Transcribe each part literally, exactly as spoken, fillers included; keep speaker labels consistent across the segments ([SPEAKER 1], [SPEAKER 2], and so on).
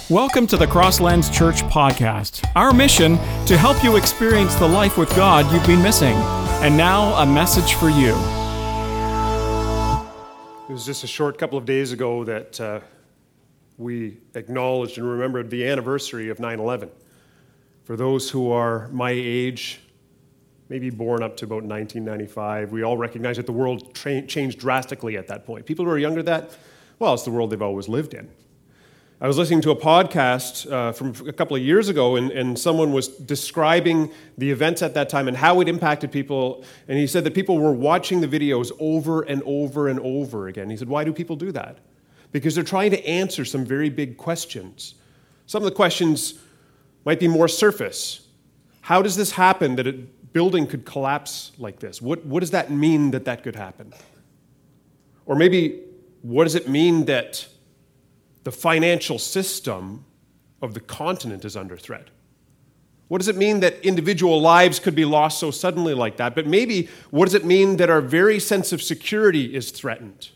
[SPEAKER 1] Welcome to the Crosslands Church podcast. Our mission, to help you experience the life with God you've been missing. And now, a message for you.
[SPEAKER 2] It was just a short couple of days ago that uh, we acknowledged and remembered the anniversary of nine eleven. For those who are my age, maybe born up to about nineteen ninety-five, we all recognize that the world tra- changed drastically at that point. People who are younger than that, well, it's the world they've always lived in. I was listening to a podcast uh, from a couple of years ago, and, and someone was describing the events at that time and how it impacted people, and he said that people were watching the videos over and over and over again. He said, why do people do that? Because they're trying to answer some very big questions. Some of the questions might be more surface. How does this happen that a building could collapse like this? What, what does that mean that that could happen? Or maybe, what does it mean that the financial system of the continent is under threat? What does it mean that individual lives could be lost so suddenly like that? But maybe, what does it mean that our very sense of security is threatened?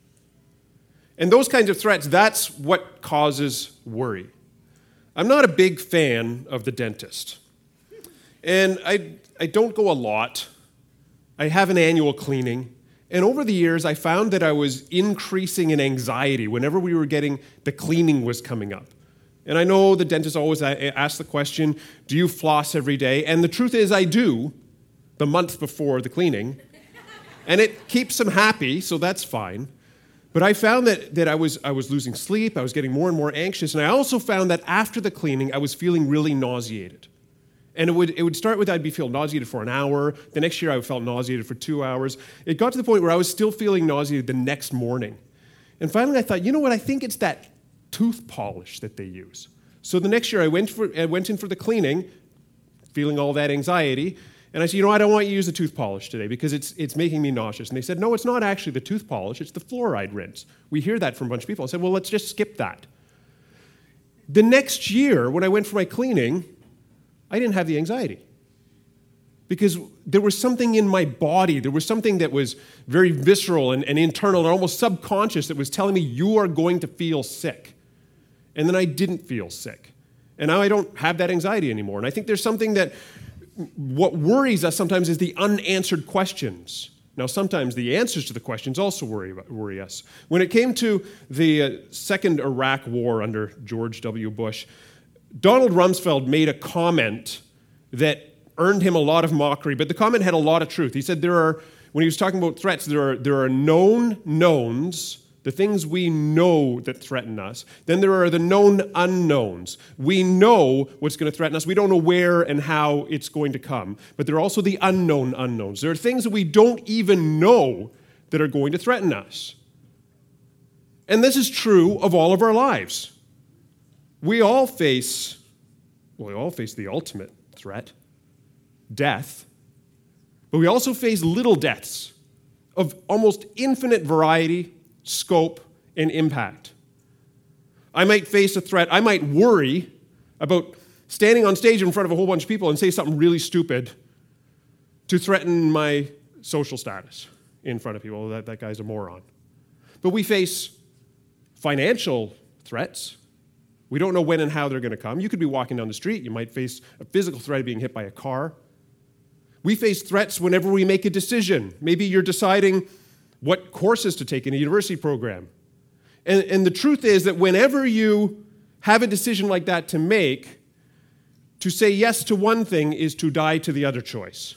[SPEAKER 2] And those kinds of threats, that's what causes worry. I'm not a big fan of the dentist. And I, I don't go a lot. I have an annual cleaning. And over the years, I found that I was increasing in anxiety whenever we were getting, the cleaning was coming up. And I know the dentist always asks the question, do you floss every day? And the truth is I do, the month before the cleaning. And it keeps them happy, so that's fine. But I found that, that I was I was losing sleep, I was getting more and more anxious, and I also found that after the cleaning, I was feeling really nauseated. And it would it would start with I'd be feeling nauseated for an hour. The next year I felt nauseated for two hours. It got to the point where I was still feeling nauseated the next morning. And finally I thought, you know what, I think it's that tooth polish that they use. So the next year I went for I went in for the cleaning, feeling all that anxiety, and I said, you know, I don't want you to use the tooth polish today because it's it's making me nauseous. And they said, no, it's not actually the tooth polish, it's the fluoride rinse. We hear that from a bunch of people. I said, well, let's just skip that. The next year, when I went for my cleaning, I didn't have the anxiety because there was something in my body, there was something that was very visceral and, and internal and almost subconscious that was telling me, you are going to feel sick. And then I didn't feel sick. And now I don't have that anxiety anymore. And I think there's something that, what worries us sometimes is the unanswered questions. Now, sometimes the answers to the questions also worry, worry us. When it came to the uh, second Iraq war under George W. Bush, Donald Rumsfeld made a comment that earned him a lot of mockery, but the comment had a lot of truth. He said there are, when he was talking about threats, there are, there are known knowns, the things we know that threaten us. Then there are the known unknowns. We know what's going to threaten us. We don't know where and how it's going to come. But there are also the unknown unknowns. There are things that we don't even know that are going to threaten us. And this is true of all of our lives. We all face, well, we all face the ultimate threat, death. But we also face little deaths of almost infinite variety, scope, and impact. I might face a threat. I might worry about standing on stage in front of a whole bunch of people and say something really stupid to threaten my social status in front of people. That, that guy's a moron. But we face financial threats. We don't know when and how they're going to come. You could be walking down the street. You might face a physical threat of being hit by a car. We face threats whenever we make a decision. Maybe you're deciding what courses to take in a university program. And, and the truth is that whenever you have a decision like that to make, to say yes to one thing is to die to the other choice.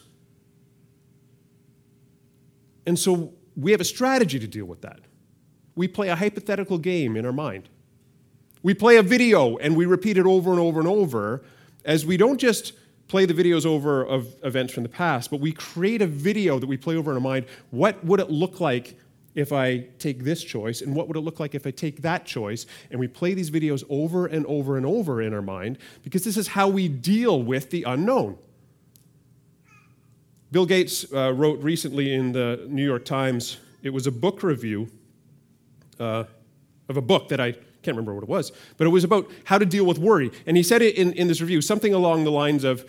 [SPEAKER 2] And so we have a strategy to deal with that. We play a hypothetical game in our mind. We play a video and we repeat it over and over and over, as we don't just play the videos over of events from the past, but we create a video that we play over in our mind. What would it look like if I take this choice? And what would it look like if I take that choice? And we play these videos over and over and over in our mind because this is how we deal with the unknown. Bill Gates uh, wrote recently in the New York Times, it was a book review uh, of a book that I can't remember what it was, but it was about how to deal with worry. And he said it in, in this review, something along the lines of,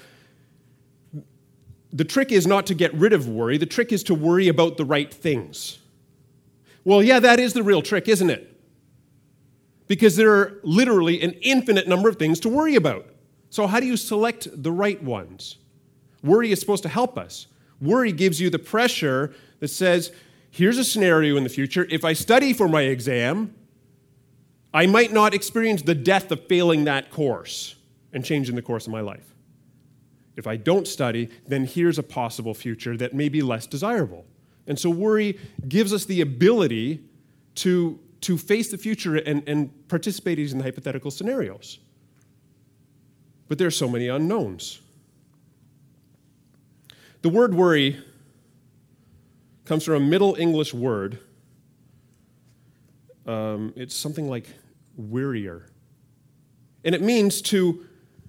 [SPEAKER 2] the trick is not to get rid of worry, the trick is to worry about the right things. Well, yeah, that is the real trick, isn't it? because there are literally an infinite number of things to worry about. So how do you select the right ones? Worry is supposed to help us. Worry gives you the pressure that says, here's a scenario in the future. If I study for my exam, I might not experience the death of failing that course and changing the course of my life. If I don't study, then here's a possible future that may be less desirable. And so worry gives us the ability to, to face the future and, and participate in the hypothetical scenarios. But there are so many unknowns. The word worry comes from a Middle English word. Um, it's something like wearier. And it means to,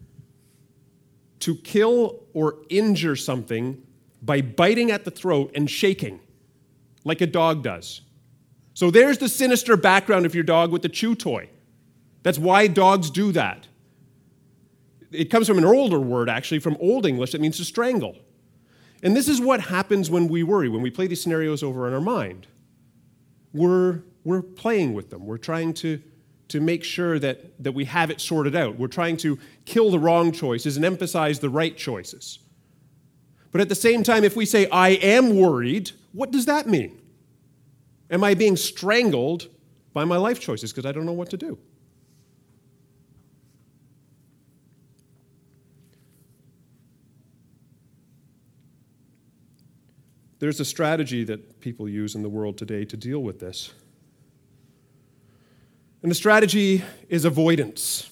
[SPEAKER 2] to kill or injure something by biting at the throat and shaking, like a dog does. So there's the sinister background of your dog with the chew toy. That's why dogs do that. It comes from an older word, actually, from Old English, that means to strangle. And this is what happens when we worry, when we play these scenarios over in our mind. We're, we're playing with them. We're trying to, to make sure that, that we have it sorted out. We're trying to kill the wrong choices and emphasize the right choices. But at the same time, if we say, I am worried, what does that mean? Am I being strangled by my life choices because I don't know what to do? There's a strategy that people use in the world today to deal with this. And the strategy is avoidance.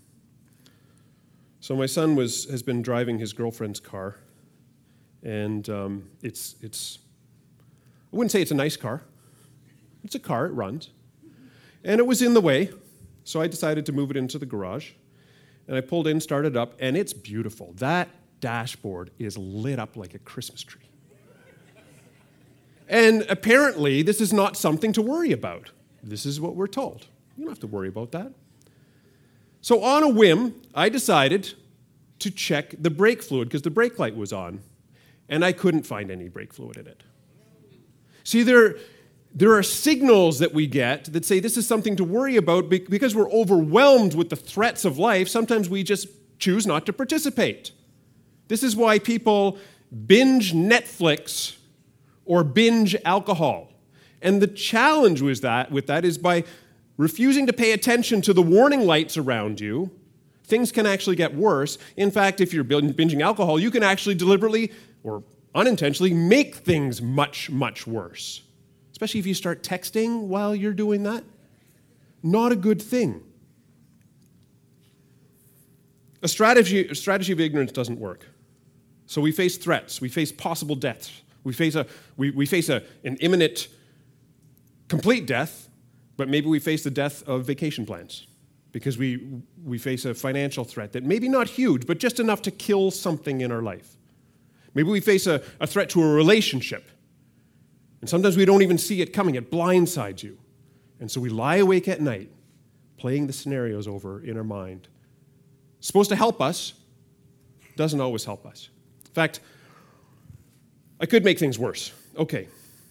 [SPEAKER 2] So my son was, has been driving his girlfriend's car, and um, it's, it's, I wouldn't say it's a nice car. It's a car, it runs. And it was in the way, so I decided to move it into the garage. And I pulled in, started up, and it's beautiful. That dashboard is lit up like a Christmas tree. And apparently, this is not something to worry about. This is what we're told. You don't have to worry about that. So on a whim, I decided to check the brake fluid because the brake light was on, and I couldn't find any brake fluid in it. See, there, there are signals that we get that say this is something to worry about because we're overwhelmed with the threats of life. Sometimes we just choose not to participate. This is why people binge Netflix or binge alcohol. And the challenge with that, with that is by refusing to pay attention to the warning lights around you, things can actually get worse. In fact, if you're binging alcohol, you can actually deliberately or unintentionally make things much, much worse. Especially if you start texting while you're doing that. Not a good thing. A strategy, a strategy of ignorance doesn't work. So we face threats. We face possible deaths. We face a we, we face a, an imminent, complete death, but maybe we face the death of vacation plans because we we face a financial threat that maybe not huge, but just enough to kill something in our life. Maybe we face a, a threat to a relationship, and sometimes we don't even see it coming. It blindsides you. And so we lie awake at night playing the scenarios over in our mind. It's supposed to help us, doesn't always help us. In fact, I could make things worse. Okay.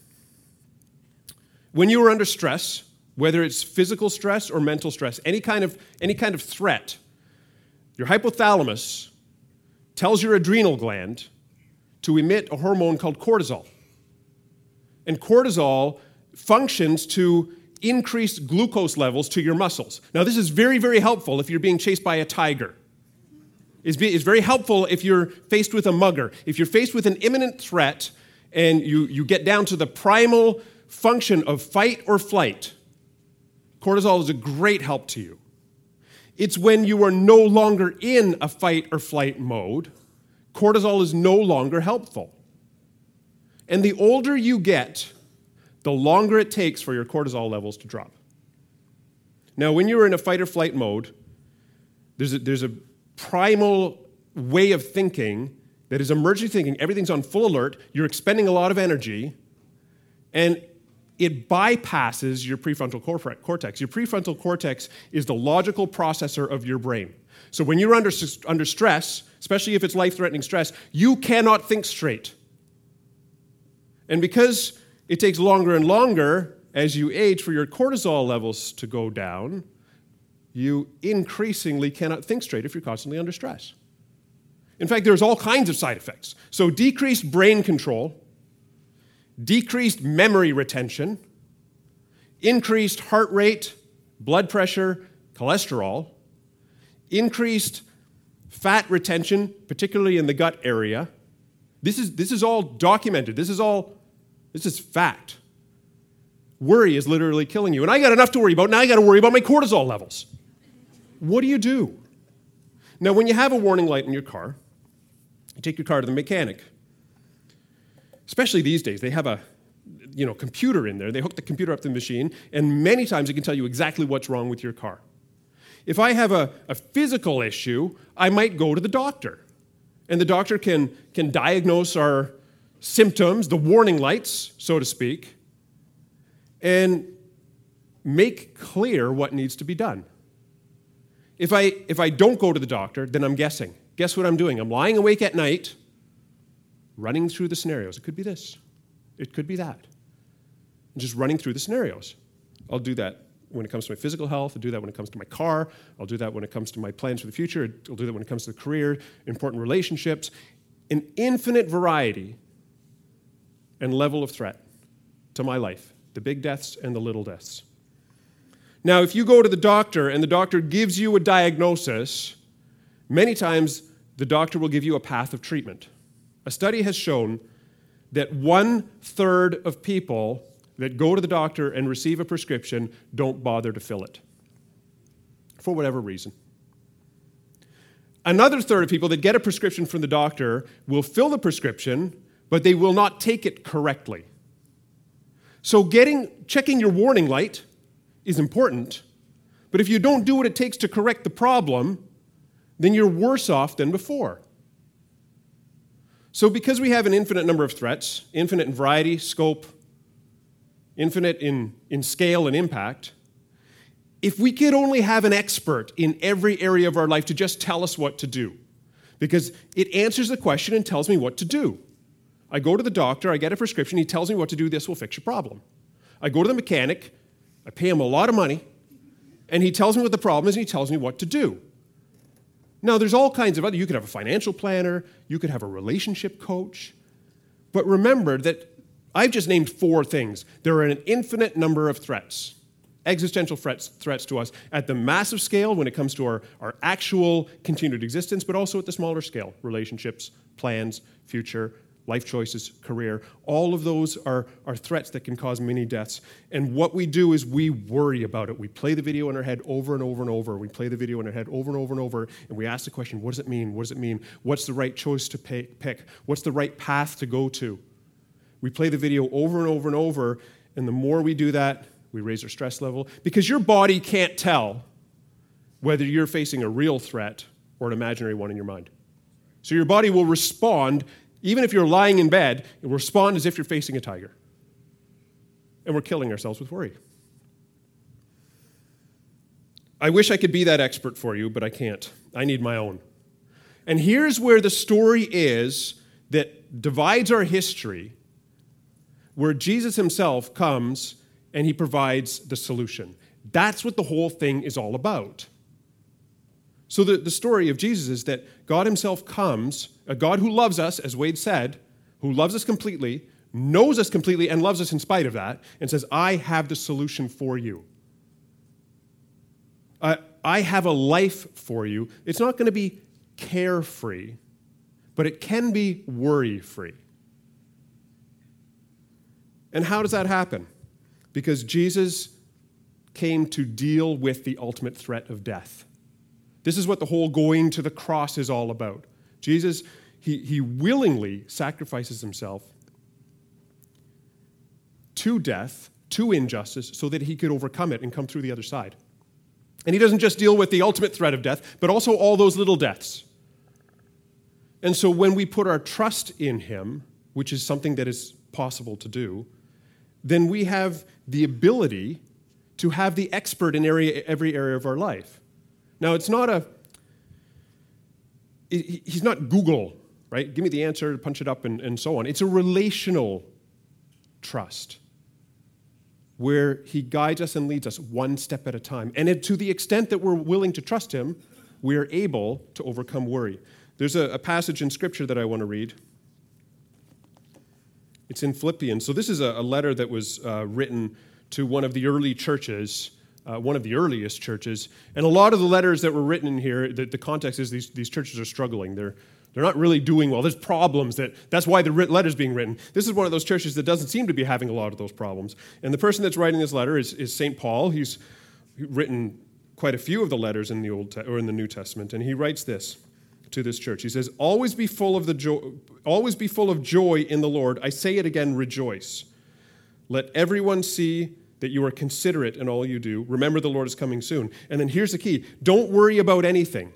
[SPEAKER 2] When you are under stress, whether it's physical stress or mental stress, any kind of, any kind of threat, your hypothalamus tells your adrenal gland to emit a hormone called cortisol. And cortisol functions to increase glucose levels to your muscles. Now, this is very, very helpful if you're being chased by a tiger. It's very helpful if you're faced with a mugger. If you're faced with an imminent threat and you, you get down to the primal function of fight or flight, cortisol is a great help to you. It's when you are no longer in a fight or flight mode, cortisol is no longer helpful. And the older you get, the longer it takes for your cortisol levels to drop. Now, when you're in a fight or flight mode, there's a, there's a primal way of thinking that is emergency thinking. Everything's on full alert. You're expending a lot of energy, and it bypasses your prefrontal cortex. Your prefrontal cortex is the logical processor of your brain. So when you're under, under stress, especially if it's life-threatening stress, you cannot think straight. And because it takes longer and longer as you age for your cortisol levels to go down, you increasingly cannot think straight if you're constantly under stress. In fact, there's all kinds of side effects. So decreased brain control, decreased memory retention, increased heart rate, blood pressure, cholesterol, increased fat retention, particularly in the gut area. This is, this is all documented. This is all, this is fact. Worry is literally killing you. And I got enough to worry about. Now I got to worry about my cortisol levels. What do you do? Now, when you have a warning light in your car, you take your car to the mechanic. Especially these days, they have a you know, computer in there. They hook the computer up to the machine, and many times it can tell you exactly what's wrong with your car. If I have a, a physical issue, I might go to the doctor. And the doctor can, can diagnose our symptoms, the warning lights, so to speak, and make clear what needs to be done. If I, if I don't go to the doctor, then I'm guessing. Guess what I'm doing? I'm lying awake at night, running through the scenarios. It could be this. It could be that. I'm just running through the scenarios. I'll do that when it comes to my physical health. I'll do that when it comes to my car. I'll do that when it comes to my plans for the future. I'll do that when it comes to career, important relationships. An infinite variety and level of threat to my life, the big deaths and the little deaths. Now, if you go to the doctor and the doctor gives you a diagnosis, many times the doctor will give you a path of treatment. A study has shown that one-third of people that go to the doctor and receive a prescription don't bother to fill it, for whatever reason. Another third of people that get a prescription from the doctor will fill the prescription, but they will not take it correctly. So getting, checking your warning light is important, but if you don't do what it takes to correct the problem, then you're worse off than before. So because we have an infinite number of threats, infinite in variety, scope, infinite in, in scale and impact, if we could only have an expert in every area of our life to just tell us what to do, because it answers the question and tells me what to do. I go to the doctor, I get a prescription, he tells me what to do, this will fix your problem. I go to the mechanic, I pay him a lot of money, and he tells me what the problem is and he tells me what to do. Now, there's all kinds of other, you could have a financial planner, you could have a relationship coach, but remember that I've just named four things. There are an infinite number of threats, existential threats, threats to us at the massive scale when it comes to our, our actual continued existence, but also at the smaller scale, relationships, plans, future, life choices, career. All of those are, are threats that can cause many deaths. And what we do is we worry about it. We play the video in our head over and over and over. We play the video in our head over and over and over, and we ask the question, what does it mean? What does it mean? What's the right choice to pay, pick? What's the right path to go to? We play the video over and over and over, and the more we do that, we raise our stress level, because your body can't tell whether you're facing a real threat or an imaginary one in your mind. So your body will respond. Even if you're lying in bed, it will respond as if you're facing a tiger. And we're killing ourselves with worry. I wish I could be that expert for you, but I can't. I need my own. And here's where the story is that divides our history, where Jesus himself comes and he provides the solution. That's what the whole thing is all about. So the, the story of Jesus is that God himself comes, a God who loves us, as Wade said, who loves us completely, knows us completely, and loves us in spite of that, and says, I have the solution for you. Uh, I have a life for you. It's not going to be carefree, but it can be worry-free. And how does that happen? Because Jesus came to deal with the ultimate threat of death. This is what the whole going to the cross is all about. Jesus, he, he willingly sacrifices himself to death, to injustice, so that he could overcome it and come through the other side. And he doesn't just deal with the ultimate threat of death, but also all those little deaths. And so when we put our trust in him, which is something that is possible to do, then we have the ability to have the expert in area, every area of our life. Now, it's not a, he's not Google, right? Give me the answer, punch it up, and, and so on. It's a relational trust. where he guides us and leads us one step at a time. And it, to the extent that we're willing to trust him, we're able to overcome worry. There's a, a passage in Scripture that I want to read. It's in Philippians. So this is a, a letter that was uh, written to one of the early churches, uh, one of the earliest churches. And a lot of the letters that were written in here, the, the context is these, these churches are struggling. They're They're not really doing well. There's problems. That, that's why the letter's being written. This is one of those churches that doesn't seem to be having a lot of those problems. And the person that's writing this letter is, is Saint Paul. He's written quite a few of the letters in the Old Te- or in the New Testament, and he writes this to this church. He says, "Always be full of the jo- always be full of joy in the Lord. I say it again, rejoice. Let everyone see that you are considerate in all you do. Remember, the Lord is coming soon." And then here's the key: don't worry about anything.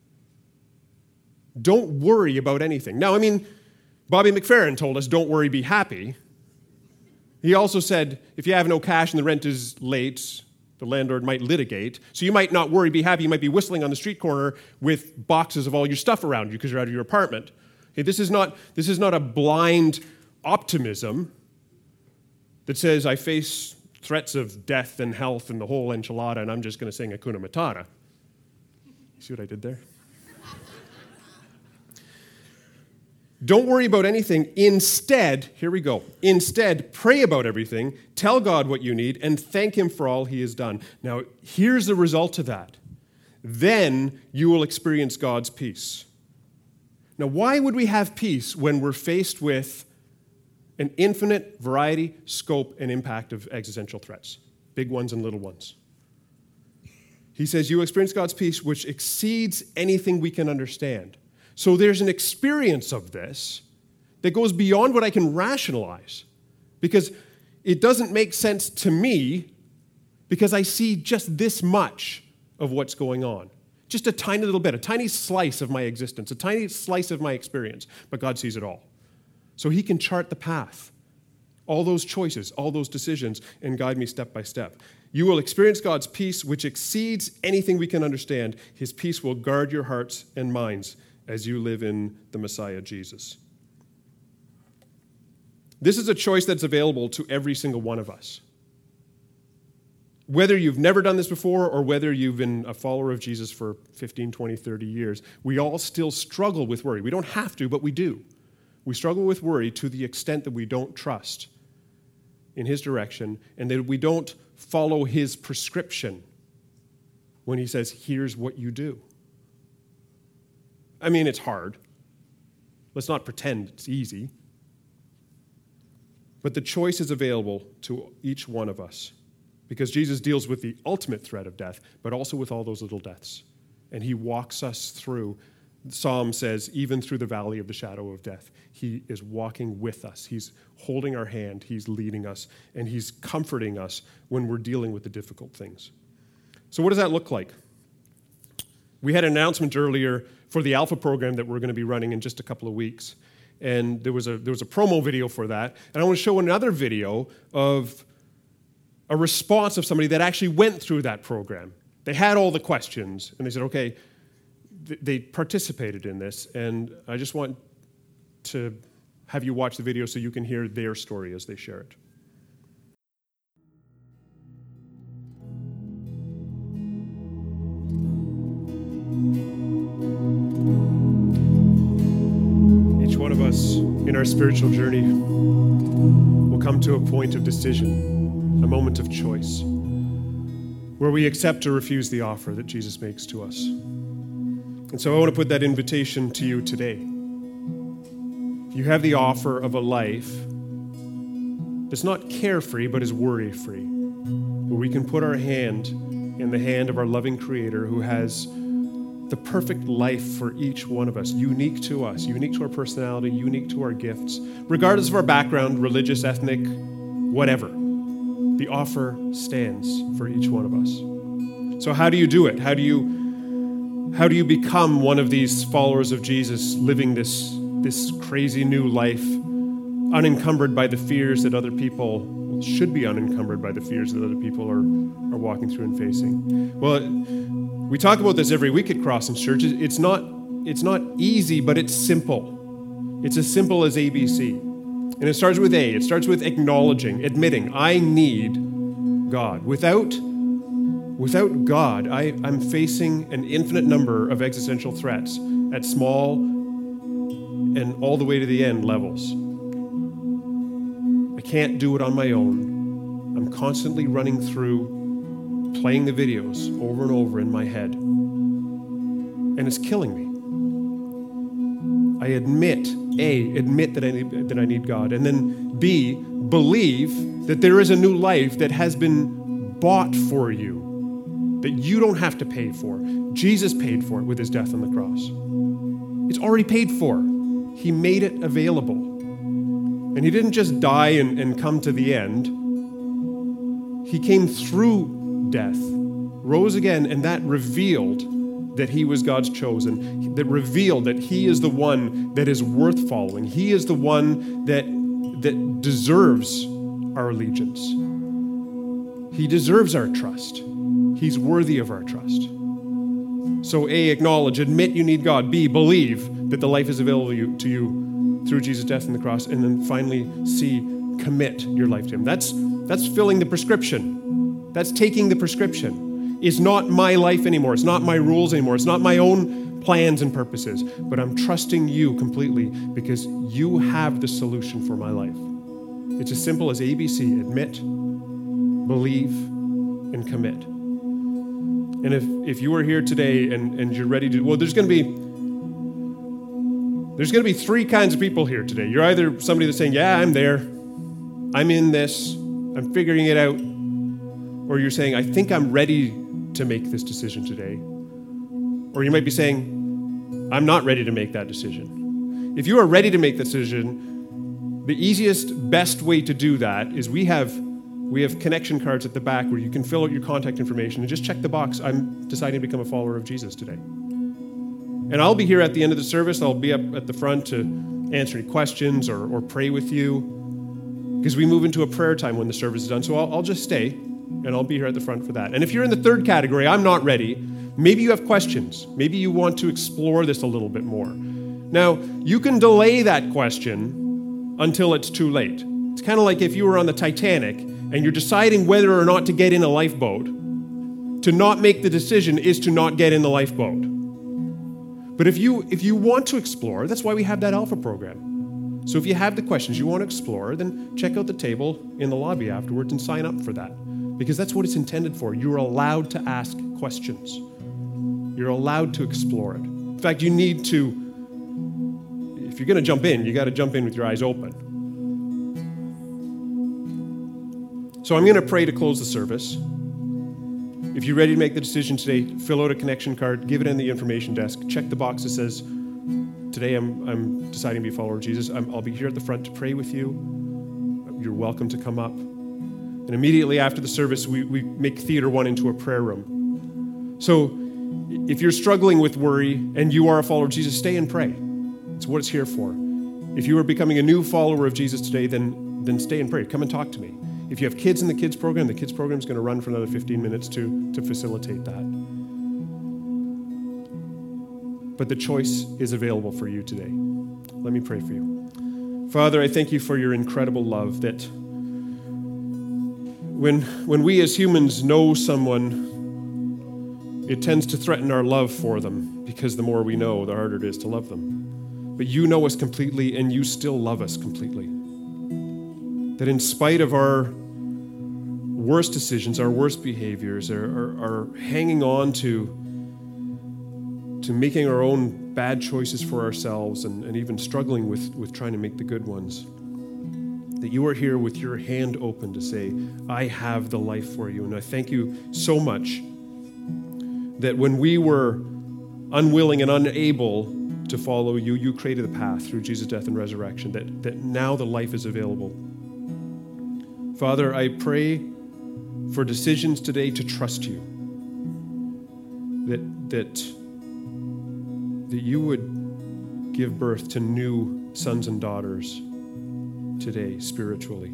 [SPEAKER 2] Don't worry about anything. Now, I mean, Bobby McFerrin told us, don't worry, be happy. He also said, if you have no cash and the rent is late, the landlord might litigate. So you might not worry, be happy. You might be whistling on the street corner with boxes of all your stuff around you because you're out of your apartment. Okay, this is not, this is not a blind optimism that says, I face threats of death and health and the whole enchilada, and I'm just going to sing Hakuna Matata. You see what I did there? Don't worry about anything. Instead, here we go. Instead, pray about everything, tell God what you need, and thank him for all he has done. Now, here's the result of that. Then you will experience God's peace. Now, why would we have peace when we're faced with an infinite variety, scope, and impact of existential threats, big ones and little ones? He says, you will experience God's peace, which exceeds anything we can understand. So there's an experience of this that goes beyond what I can rationalize, because it doesn't make sense to me because I see just this much of what's going on. Just a tiny little bit, a tiny slice of my existence, a tiny slice of my experience, but God sees it all. So he can chart the path, all those choices, all those decisions, and guide me step by step. You will experience God's peace, which exceeds anything we can understand. His peace will guard your hearts and minds as you live in the Messiah, Jesus. This is a choice that's available to every single one of us. Whether you've never done this before or whether you've been a follower of Jesus for fifteen, twenty, thirty years, we all still struggle with worry. We don't have to, but we do. We struggle with worry to the extent that we don't trust in his direction and that we don't follow his prescription when he says, here's what you do. I mean, it's hard. Let's not pretend it's easy. But the choice is available to each one of us because Jesus deals with the ultimate threat of death, but also with all those little deaths. And he walks us through. Psalm says, even through the valley of the shadow of death, he is walking with us. He's holding our hand. He's leading us. And he's comforting us when we're dealing with the difficult things. So what does that look like? We had an announcement earlier for the Alpha program that we're going to be running in just a couple of weeks. And there was a there was a promo video for that. And I want to show another video of a response of somebody that actually went through that program. They had all the questions, and they said, okay, th- they participated in this. And I just want to have you watch the video so you can hear their story as they share it. One of us in our spiritual journey will come to a point of decision, a moment of choice, where we accept or refuse the offer that Jesus makes to us. And so I want to put that invitation to you today. You have the offer of a life that's not carefree, but is worry-free, where we can put our hand in the hand of our loving Creator who has the perfect life for each one of us, unique to us, unique to our personality, unique to our gifts, regardless of our background, religious, ethnic, whatever. The offer stands for each one of us. So how do you do it? How do you, how do you become one of these followers of Jesus, living this, this crazy new life, unencumbered by the fears that other people well, should be unencumbered by the fears that other people are, are walking through and facing? Well, we talk about this every week at Crossings Church. It's not, it's not easy, but it's simple. It's as simple as A B C. And it starts with A. It starts with acknowledging, admitting, I need God. Without, without God, I, I'm facing an infinite number of existential threats at small and all the way to the end levels. I can't do it on my own. I'm constantly running through, playing the videos over and over in my head. And it's killing me. I admit, A, admit that I need, that I need God. And then B, believe that there is a new life that has been bought for you, that you don't have to pay for. Jesus paid for it with his death on the cross. It's already paid for. He made it available. And he didn't just die and, and come to the end. He came through death, rose again, and that revealed that he was God's chosen, that revealed that he is the one that is worth following. He is the one that, that deserves our allegiance. He deserves our trust. He's worthy of our trust. So A, acknowledge, admit you need God. B, believe that the life is available to you, to you through Jesus' death on the cross. And then finally, C, commit your life to him. That's, that's filling the prescription. That's taking the prescription. It's not my life anymore. It's not my rules anymore. It's not my own plans and purposes. But I'm trusting you completely because you have the solution for my life. It's as simple as A B C. Admit, believe, and commit. And if, if you are here today and, and you're ready to, well, there's going to be there's going to be three kinds of people here today. You're either somebody that's saying, yeah, I'm there. I'm in this. I'm figuring it out. Or you're saying, I think I'm ready to make this decision today. Or you might be saying, I'm not ready to make that decision. If you are ready to make the decision, the easiest, best way to do that is we have we have connection cards at the back where you can fill out your contact information and just check the box, I'm deciding to become a follower of Jesus today. And I'll be here at the end of the service. I'll be up at the front to answer any questions or, or pray with you because we move into a prayer time when the service is done. So I'll, I'll just stay. And I'll be here at the front for that. And if you're in the third category, I'm not ready, maybe you have questions. Maybe you want to explore this a little bit more. Now, you can delay that question until it's too late. It's kind of like if you were on the Titanic and you're deciding whether or not to get in a lifeboat. To not make the decision is to not get in the lifeboat. But if you if you want to explore, that's why we have that Alpha program. So if you have the questions you want to explore, then check out the table in the lobby afterwards and sign up for that. Because that's what it's intended for. You're allowed to ask questions. You're allowed to explore it. In fact, you need to, if you're going to jump in, you got to jump in with your eyes open. So I'm going to pray to close the service. If you're ready to make the decision today, fill out a connection card, give it in the information desk, check the box that says, today I'm, I'm deciding to be a follower of Jesus. I'm, I'll be here at the front to pray with you. You're welcome to come up. And immediately after the service, we, we make Theater One into a prayer room. So if you're struggling with worry and you are a follower of Jesus, stay and pray. It's what it's here for. If you are becoming a new follower of Jesus today, then, then stay and pray. Come and talk to me. If you have kids in the kids program, the kids program is going to run for another fifteen minutes to, to facilitate that. But the choice is available for you today. Let me pray for you. Father, I thank you for your incredible love that When, when we as humans know someone, it tends to threaten our love for them because the more we know, the harder it is to love them. But you know us completely and you still love us completely. That in spite of our worst decisions, our worst behaviors, our, our, our hanging on to, to making our own bad choices for ourselves and, and even struggling with, with trying to make the good ones, that you are here with your hand open to say, I have the life for you. And I thank you so much that when we were unwilling and unable to follow you, you created a path through Jesus' death and resurrection, that, that now the life is available. Father, I pray for decisions today to trust you, that, that, that you would give birth to new sons and daughters today, spiritually.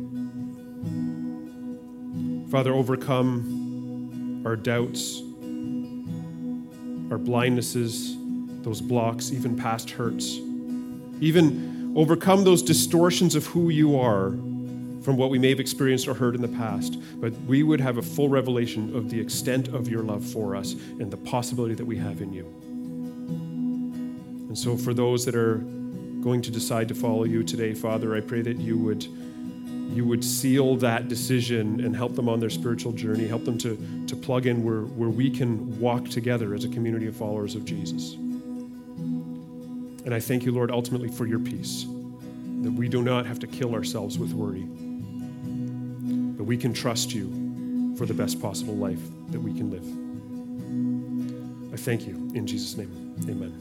[SPEAKER 2] Father, overcome our doubts, our blindnesses, those blocks, even past hurts. Even overcome those distortions of who you are from what we may have experienced or heard in the past, but we would have a full revelation of the extent of your love for us and the possibility that we have in you. And so for those that are going to decide to follow you today, Father, I pray that you would you would seal that decision and help them on their spiritual journey, help them to, to plug in where, where we can walk together as a community of followers of Jesus. And I thank you, Lord, ultimately for your peace, that we do not have to kill ourselves with worry, but we can trust you for the best possible life that we can live. I thank you in Jesus' name. Amen.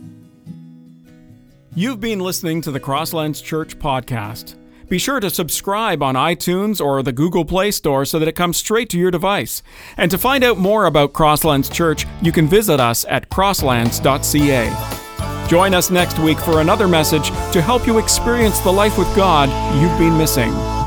[SPEAKER 1] You've been listening to the Crosslands Church podcast. Be sure to subscribe on iTunes or the Google Play Store so that it comes straight to your device. And to find out more about Crosslands Church, you can visit us at crosslands dot c a. Join us next week for another message to help you experience the life with God you've been missing.